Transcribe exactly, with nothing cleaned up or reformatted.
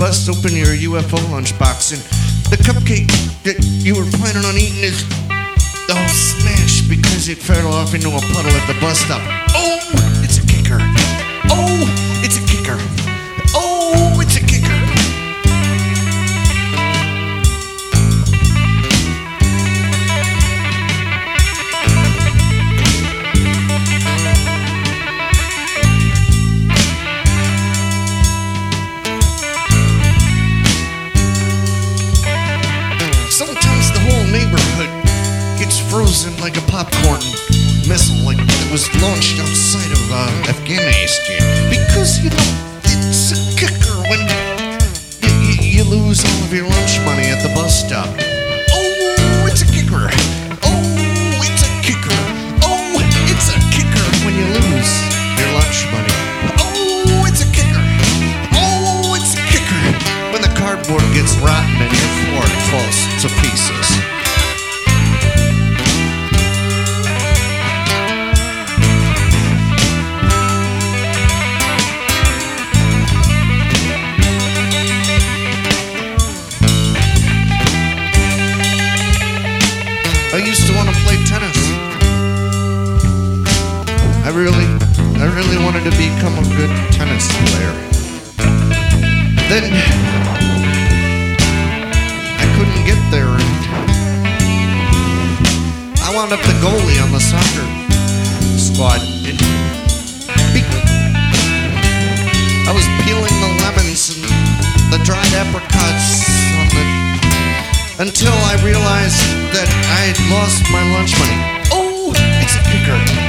bust open your U F O lunchbox, and the cupcake that you were planning on eating is all smashed because it fell off into a puddle at the bus stop. Oh, it's a kicker. Oh, it's a kicker. Oh, it's a kicker. Sometimes the whole neighborhood gets frozen like a popcorn missile, like it was launched outside of uh, Afghanistan. Because, you know, it's a kicker when you, you, you lose all of your lunch money at the bus stop. Oh, it's a kicker. Oh, it's a kicker. Oh, it's a kicker when you lose your lunch money. Oh, it's a kicker. Oh, it's a kicker when the cardboard gets rotten and your floor falls to pieces. I used to want to play tennis. I really, I really wanted to become a good tennis player. Then I couldn't get there, and I wound up the goalie on the soccer squad. And I was peeling the lemons and the dried apricots on the until I realized that I had lost my lunch money. Oh, it's a kicker.